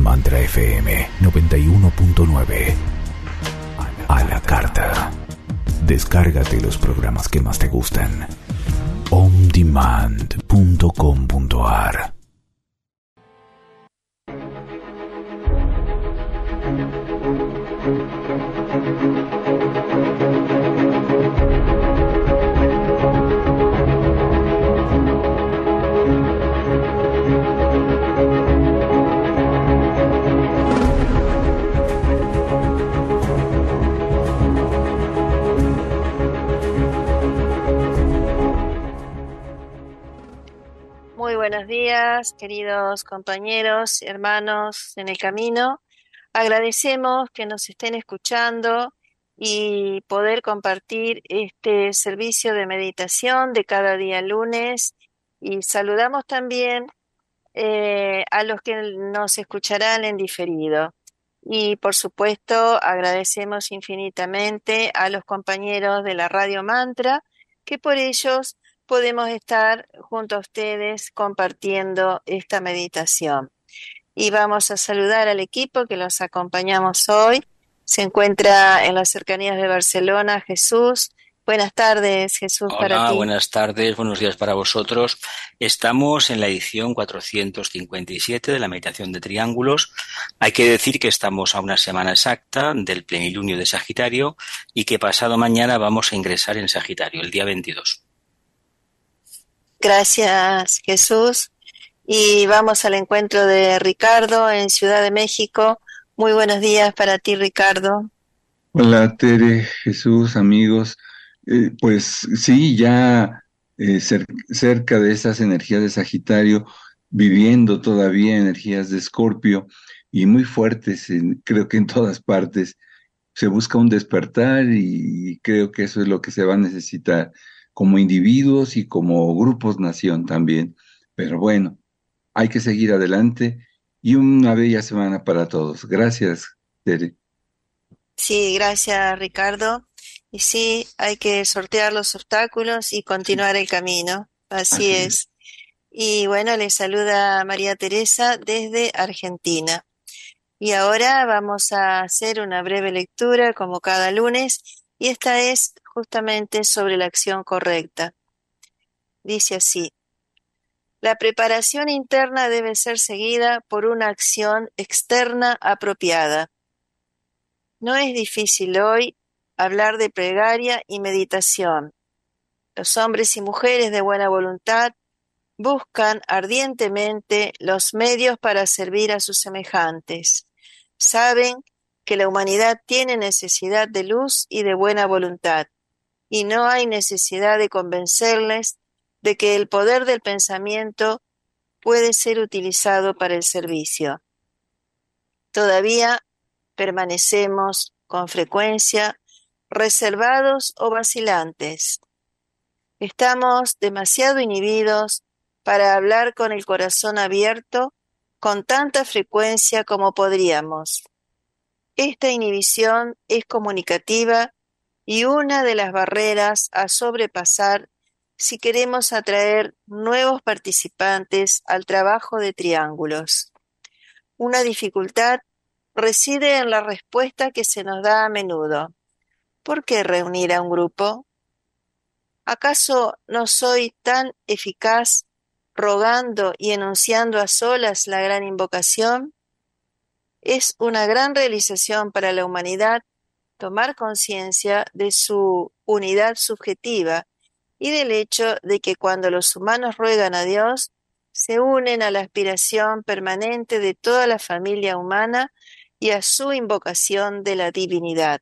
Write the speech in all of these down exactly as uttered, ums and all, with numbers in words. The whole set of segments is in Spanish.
Mantra F M noventa y uno punto nueve. A la carta. Descárgate los programas que más te gustan. on demand punto com punto a r. Muy buenos días, queridos compañeros, hermanos en el camino. Agradecemos que nos estén escuchando y poder compartir este servicio de meditación de cada día lunes. Y saludamos también eh, a los que nos escucharán en diferido. Y por supuesto agradecemos infinitamente a los compañeros de la Radio Mantra, que por ellos podemos estar junto a ustedes compartiendo esta meditación. Y vamos a saludar al equipo que los acompañamos hoy. Se encuentra en las cercanías de Barcelona Jesús. Buenas tardes, Jesús, para Hola, ti. buenas tardes, buenos días para vosotros. Estamos en la edición cuatrocientos cincuenta y siete de la meditación de triángulos. Hay que decir que estamos a una semana exacta del plenilunio de Sagitario y que pasado mañana vamos a ingresar en Sagitario, el día veintidós. Gracias, Jesús. Y vamos al encuentro de Ricardo en Ciudad de México. Muy buenos días para ti, Ricardo. Hola, Tere, Jesús, amigos. Eh, pues sí, ya eh, cer- cerca de esas energías de Sagitario, viviendo todavía energías de Escorpio y muy fuertes, en- creo que en todas partes. Se busca un despertar y creo que eso es lo que se va a necesitar como individuos y como grupos nación también. Pero bueno, hay que seguir adelante y una bella semana para todos. Gracias, Tere. Sí, gracias, Ricardo. Y sí, hay que sortear los obstáculos y continuar el camino. Así Así es. es. Y bueno, le saluda María Teresa desde Argentina. Y ahora vamos a hacer una breve lectura como cada lunes, y esta es justamente sobre la acción correcta. Dice así: la preparación interna debe ser seguida por una acción externa apropiada. No es difícil hoy hablar de plegaria y meditación. Los hombres y mujeres de buena voluntad buscan ardientemente los medios para servir a sus semejantes. Saben que la humanidad tiene necesidad de luz y de buena voluntad, y no hay necesidad de convencerles de que el poder del pensamiento puede ser utilizado para el servicio. Todavía permanecemos con frecuencia reservados o vacilantes. Estamos demasiado inhibidos para hablar con el corazón abierto con tanta frecuencia como podríamos. Esta inhibición es comunicativa y una de las barreras a sobrepasar si queremos atraer nuevos participantes al trabajo de triángulos. Una dificultad reside en la respuesta que se nos da a menudo. ¿Por qué reunir a un grupo? ¿Acaso no soy tan eficaz rogando y enunciando a solas la gran invocación? Es una gran realización para la humanidad tomar conciencia de su unidad subjetiva y del hecho de que cuando los humanos ruegan a Dios, se unen a la aspiración permanente de toda la familia humana y a su invocación de la divinidad.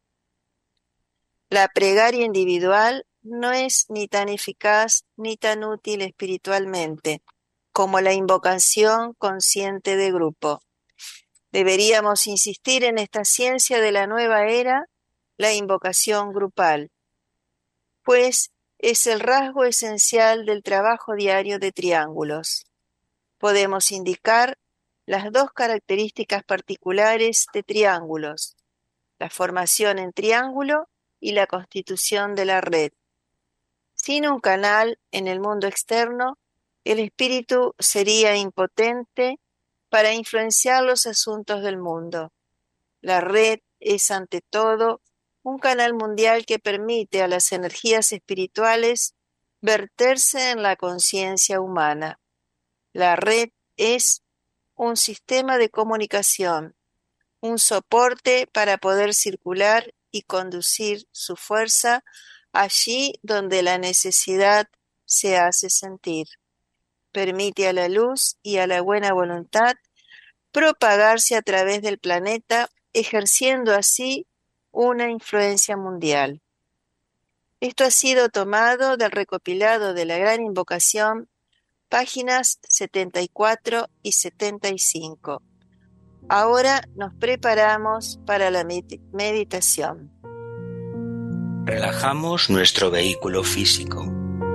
La plegaria individual no es ni tan eficaz ni tan útil espiritualmente como la invocación consciente de grupo. Deberíamos insistir en esta ciencia de la nueva era, la invocación grupal, pues es el rasgo esencial del trabajo diario de triángulos. Podemos indicar las dos características particulares de triángulos: la formación en triángulo y la constitución de la red. Sin un canal en el mundo externo, el espíritu sería impotente para influenciar los asuntos del mundo. La red es, ante todo, un canal mundial que permite a las energías espirituales verterse en la conciencia humana. La red es un sistema de comunicación, un soporte para poder circular y conducir su fuerza allí donde la necesidad se hace sentir. Permite a la luz y a la buena voluntad propagarse a través del planeta, ejerciendo así una influencia mundial. Esto ha sido tomado del recopilado de la Gran Invocación, páginas setenta y cuatro y setenta y cinco. Ahora nos preparamos para la med- meditación. Relajamos nuestro vehículo físico.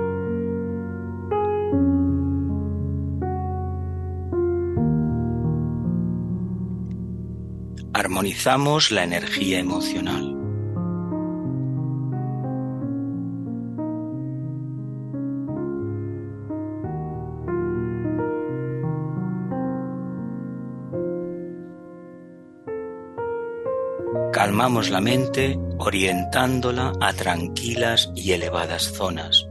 Armonizamos la energía emocional. Calmamos la mente orientándola a tranquilas y elevadas zonas.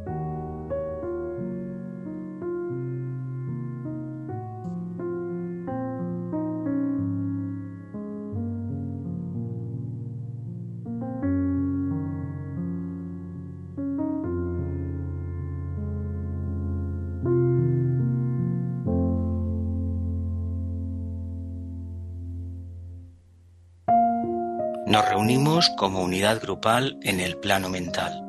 Nos reunimos como unidad grupal en el plano mental.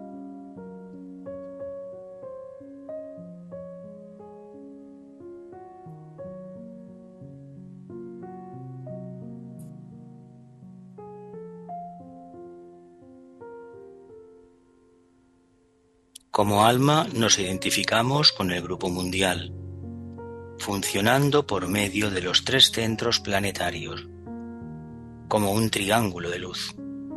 Como alma nos identificamos con el grupo mundial, funcionando por medio de los tres centros planetarios, como un triángulo de luz.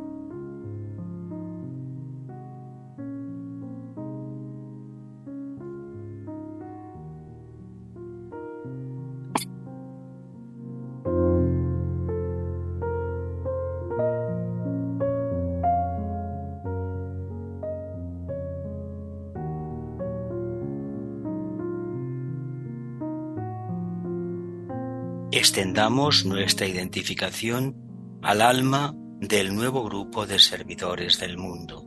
Extendamos nuestra identificación al alma del nuevo grupo de servidores del mundo,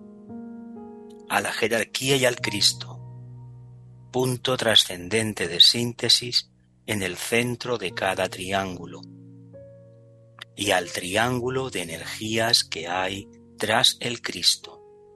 a la jerarquía y al Cristo, punto trascendente de síntesis en el centro de cada triángulo, y al triángulo de energías que hay tras el Cristo.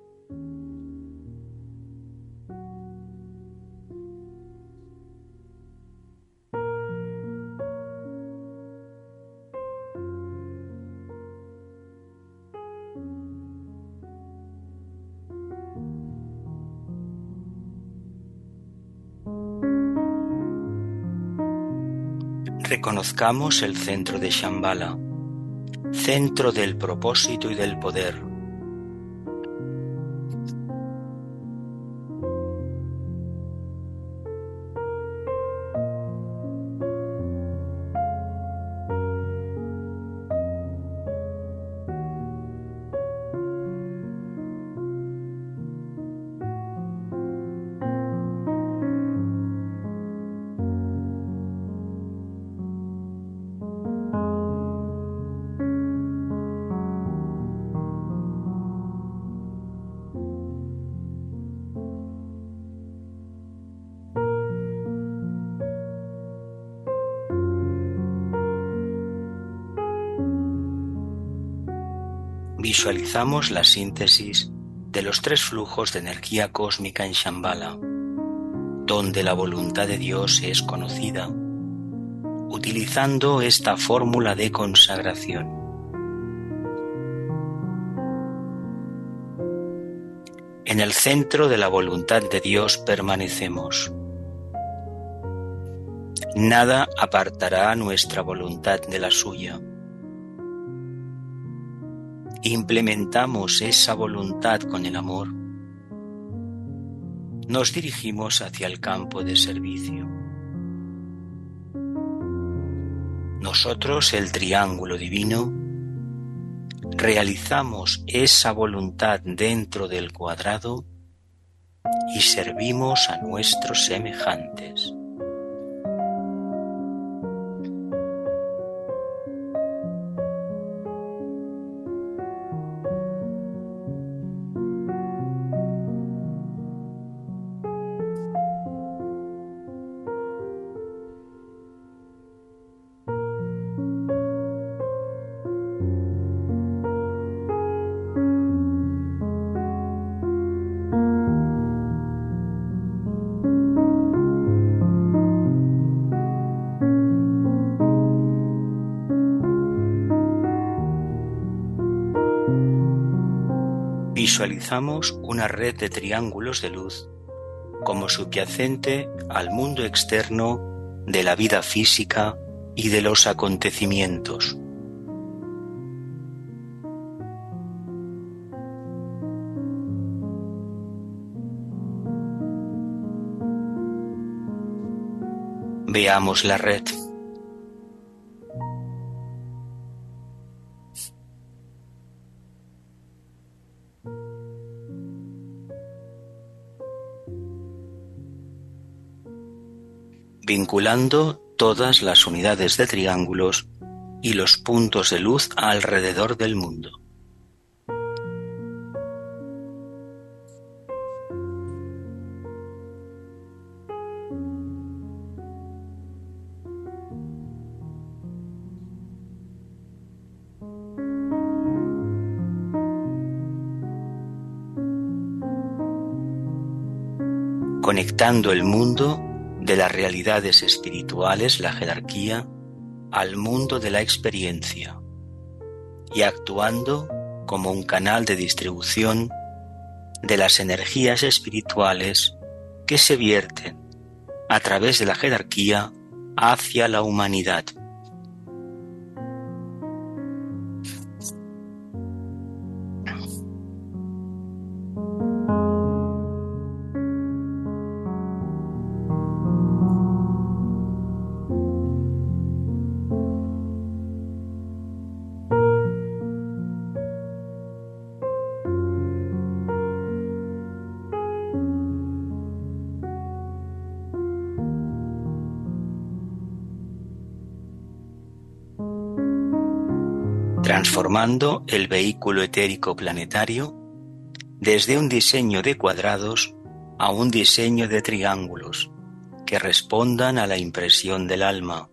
Reconozcamos el centro de Shambhala, centro del propósito y del poder. Visualizamos la síntesis de los tres flujos de energía cósmica en Shambhala, donde la voluntad de Dios es conocida, utilizando esta fórmula de consagración. En el centro de la voluntad de Dios permanecemos. Nada apartará nuestra voluntad de la suya. Implementamos esa voluntad con el amor. Nos dirigimos hacia el campo de servicio. Nosotros, el triángulo divino, realizamos esa voluntad dentro del cuadrado y servimos a nuestros semejantes. Visualizamos una red de triángulos de luz como subyacente al mundo externo de la vida física y de los acontecimientos. Veamos la red. Vinculando todas las unidades de triángulos y los puntos de luz alrededor del mundo. Conectando el mundo de las realidades espirituales, la jerarquía, al mundo de la experiencia y actuando como un canal de distribución de las energías espirituales que se vierten a través de la jerarquía hacia la humanidad. Transformando el vehículo etérico planetario desde un diseño de cuadrados a un diseño de triángulos que respondan a la impresión del alma.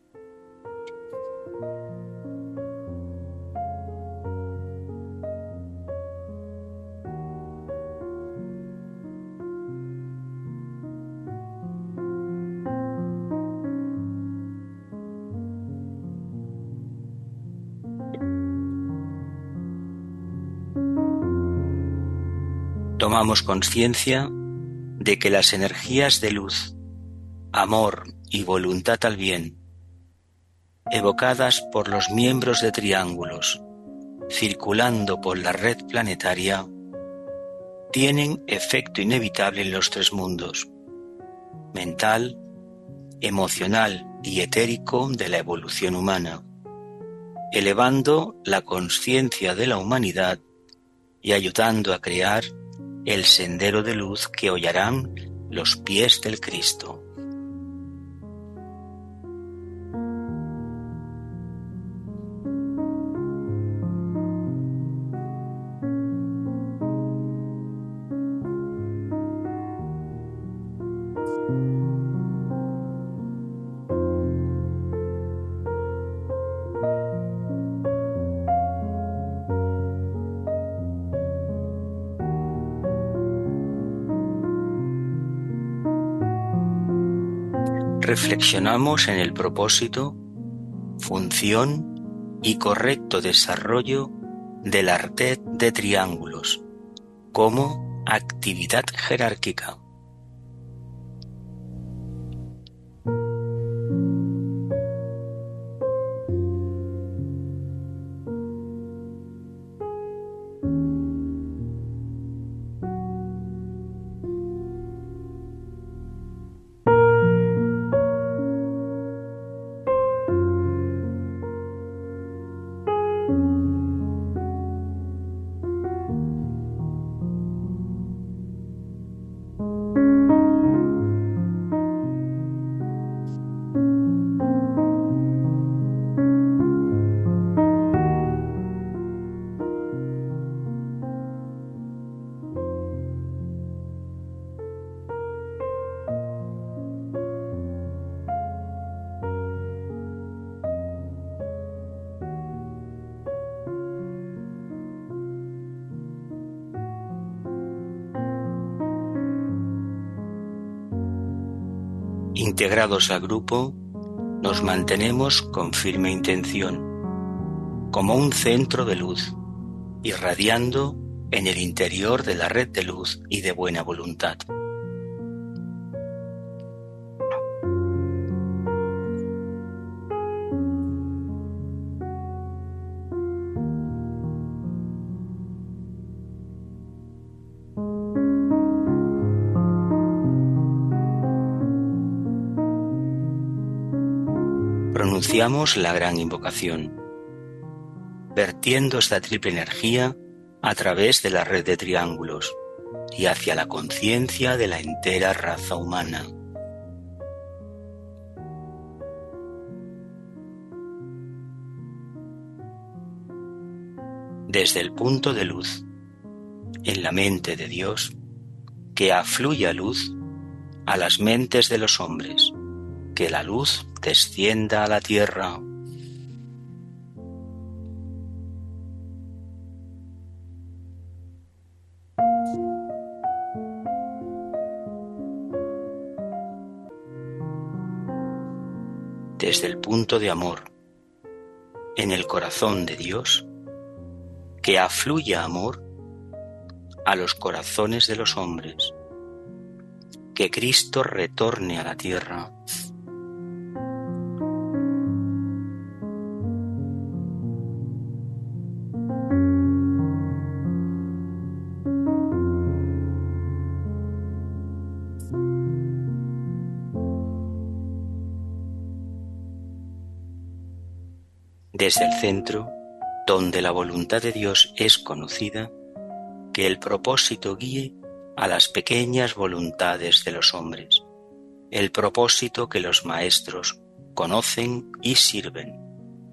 Tomamos conciencia de que las energías de luz, amor y voluntad al bien, evocadas por los miembros de triángulos, circulando por la red planetaria, tienen efecto inevitable en los tres mundos, mental, emocional y etérico de la evolución humana, elevando la conciencia de la humanidad y ayudando a crear el sendero de luz que hollarán los pies del Cristo. Reflexionamos en el propósito, función y correcto desarrollo de la red de triángulos como actividad jerárquica. Integrados al grupo, nos mantenemos con firme intención, como un centro de luz, irradiando en el interior de la red de luz y de buena voluntad. Pronunciamos la gran invocación, vertiendo esta triple energía a través de la red de triángulos y hacia la conciencia de la entera raza humana. Desde el punto de luz, en la mente de Dios, que afluya luz a las mentes de los hombres, que la luz descienda a la tierra. Desde el punto de amor, en el corazón de Dios, que afluya amor a los corazones de los hombres, que Cristo retorne a la tierra. Desde el centro, donde la voluntad de Dios es conocida, que el propósito guíe a las pequeñas voluntades de los hombres, el propósito que los maestros conocen y sirven.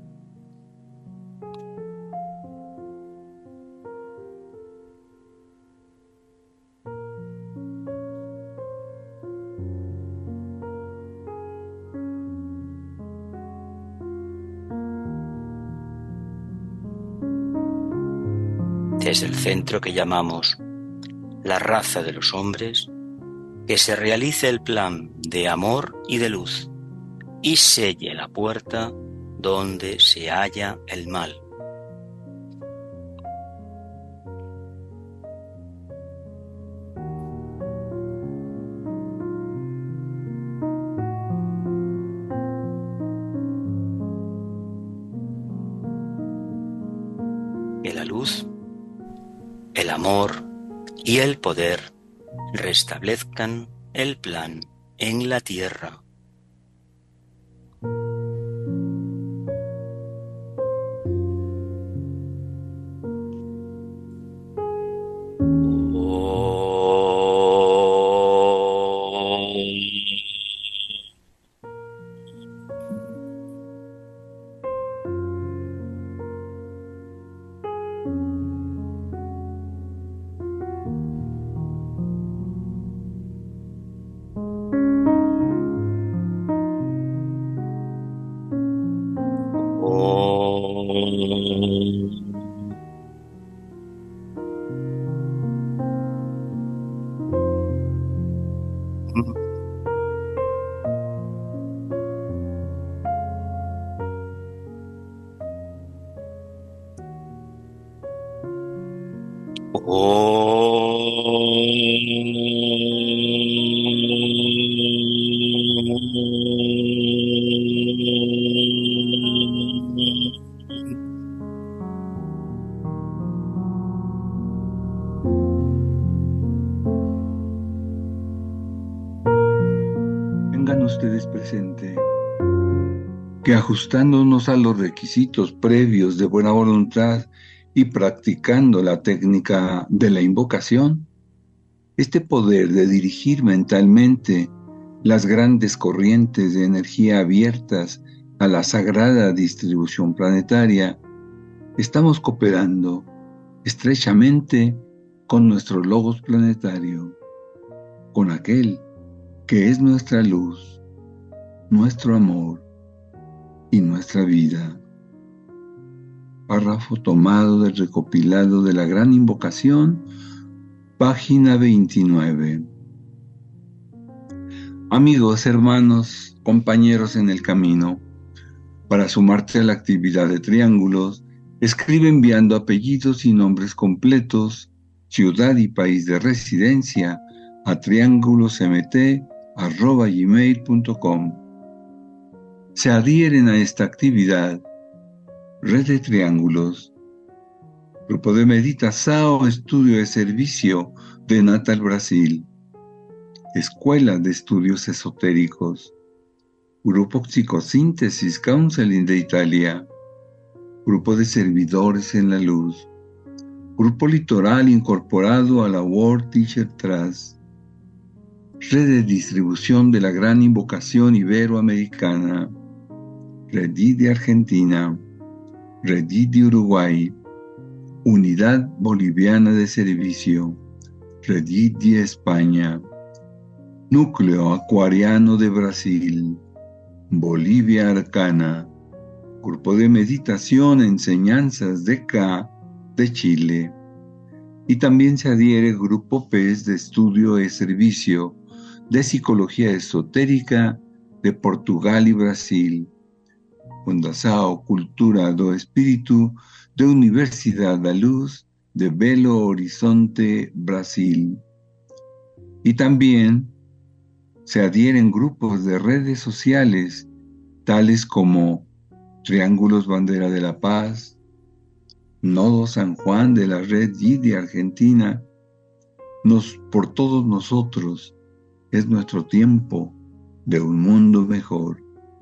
Desde el centro que llamamos la raza de los hombres, que se realice el plan de amor y de luz y selle la puerta donde se halla el mal. Que la luz, el amor y el poder restablezcan el plan en la tierra. Tengan ustedes presente que ajustándonos a los requisitos previos de buena voluntad y practicando la técnica de la invocación, este poder de dirigir mentalmente las grandes corrientes de energía abiertas a la sagrada distribución planetaria, estamos cooperando estrechamente con nuestro logos planetario, con aquel que es nuestra luz, nuestro amor y nuestra vida. Párrafo tomado del recopilado de la Gran Invocación, página veintinueve. Amigos, hermanos, compañeros en el camino, para sumarte a la actividad de triángulos, escribe enviando apellidos y nombres completos, ciudad y país de residencia a triángulosemt arroba gmail punto com. Se adhieren a esta actividad Red de Triángulos, Grupo de Meditación, Estudio de Servicio de Natal, Brasil, Escuela de Estudios Esotéricos, Grupo Psicosíntesis Counseling de Italia, Grupo de Servidores en la Luz, Grupo Litoral incorporado a la World Teacher Trust, Red de Distribución de la Gran Invocación Iberoamericana, Redí de Argentina, Redí de Uruguay, Unidad Boliviana de Servicio, Redí de España, Núcleo Acuariano de Brasil, Bolivia Arcana, Grupo de Meditación Enseñanzas de K de Chile, y también se adhiere Grupo P E S de Estudio de Servicio de Psicología Esotérica de Portugal y Brasil, Fundação Cultura do Espírito de Universidad da Luz de Belo Horizonte, Brasil. Y también se adhieren grupos de redes sociales tales como Triángulos Bandera de la Paz, Nodo San Juan de la Red G de Argentina. Nos, por todos nosotros es nuestro tiempo de un mundo mejor.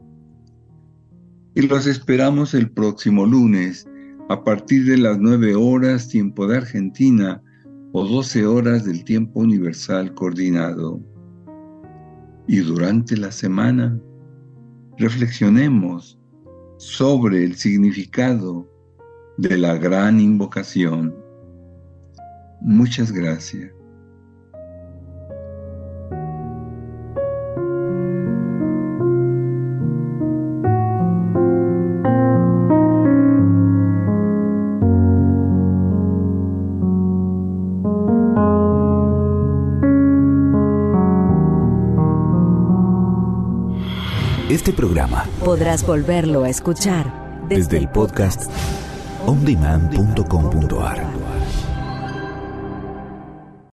Y los esperamos el próximo lunes a partir de las nueve horas tiempo de Argentina o doce horas del tiempo universal coordinado. Y durante la semana reflexionemos sobre el significado de la gran invocación. Muchas gracias. Este programa podrás volverlo a escuchar desde el podcast on demand punto com punto a r.